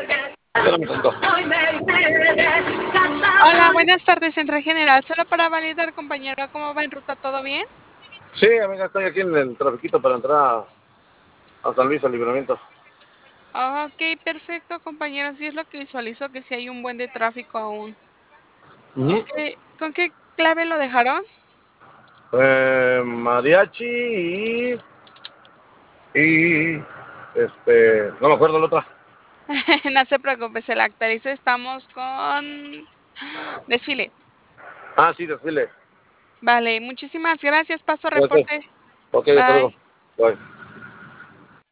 Espérame tanto. Hola, buenas tardes, Centro General. Solo para validar, compañero, ¿cómo va en ruta? ¿Todo bien? Sí, amiga, estoy aquí en el trafiquito para entrar a San Luis al Libramiento. Ok, perfecto, compañero. Sí es lo que visualizo, que sí hay un buen de tráfico aún. Ujú. Ok, ¿con qué clave lo dejaron? Mariachi no me acuerdo la otra. No se preocupe, se la actualizo. Estamos con desfile. Ah, sí, desfile. Vale, muchísimas gracias. Paso Ok, reporte. ok, hasta luego. Bye. Bye.